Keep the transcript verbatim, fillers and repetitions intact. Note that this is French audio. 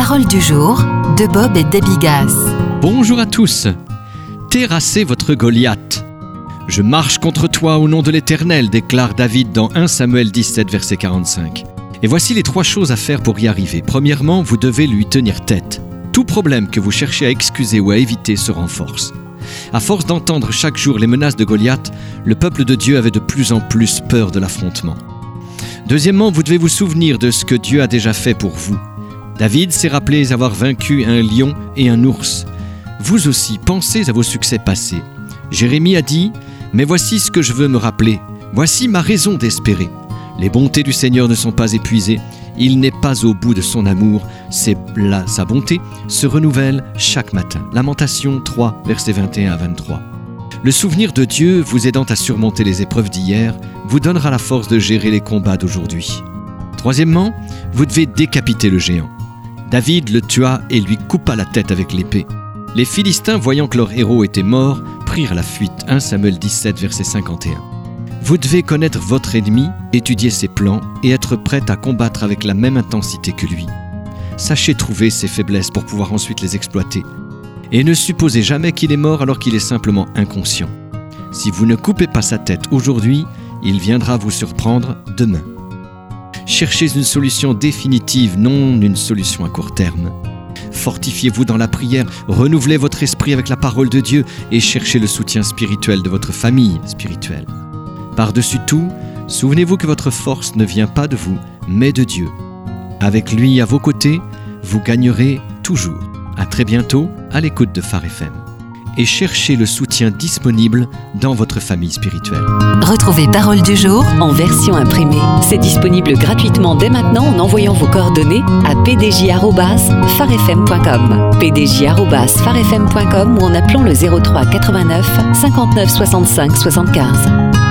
Parole du jour de Bob et Debbie Gass. Bonjour à tous. Terrassez votre Goliath. Je marche contre toi au nom de l'Éternel, déclare David dans premier Samuel dix-sept, verset quarante-cinq. Et voici les trois choses à faire pour y arriver. Premièrement, vous devez lui tenir tête. Tout problème que vous cherchez à excuser ou à éviter se renforce. À force d'entendre chaque jour les menaces de Goliath, le peuple de Dieu avait de plus en plus peur de l'affrontement. Deuxièmement, vous devez vous souvenir de ce que Dieu a déjà fait pour vous. David s'est rappelé avoir vaincu un lion et un ours. Vous aussi, pensez à vos succès passés. Jérémie a dit « Mais voici ce que je veux me rappeler. Voici ma raison d'espérer. Les bontés du Seigneur ne sont pas épuisées. Il n'est pas au bout de son amour. C'est là, sa bonté se renouvelle chaque matin. » Lamentation trois, versets vingt et un à vingt-trois. Le souvenir de Dieu vous aidant à surmonter les épreuves d'hier vous donnera la force de gérer les combats d'aujourd'hui. Troisièmement, vous devez décapiter le géant. David le tua et lui coupa la tête avec l'épée. Les Philistins, voyant que leur héros était mort, prirent la fuite. premier Samuel dix-sept, verset cinquante et un. Vous devez connaître votre ennemi, étudier ses plans et être prêt à combattre avec la même intensité que lui. Sachez trouver ses faiblesses pour pouvoir ensuite les exploiter. Et ne supposez jamais qu'il est mort alors qu'il est simplement inconscient. Si vous ne coupez pas sa tête aujourd'hui, il viendra vous surprendre demain. Cherchez une solution définitive, non une solution à court terme. Fortifiez-vous dans la prière, renouvelez votre esprit avec la parole de Dieu et cherchez le soutien spirituel de votre famille spirituelle. Par-dessus tout, souvenez-vous que votre force ne vient pas de vous, mais de Dieu. Avec lui à vos côtés, vous gagnerez toujours. À très bientôt, à l'écoute de Phare F M. Et cherchez le soutien disponible dans votre famille spirituelle. Retrouvez Parole du jour en version imprimée. C'est disponible gratuitement dès maintenant en envoyant vos coordonnées à p d j arobase phare f m point com, p d j arobase phare f m point com ou en appelant le zéro trois quatre-vingt-neuf cinquante-neuf soixante-cinq soixante-quinze.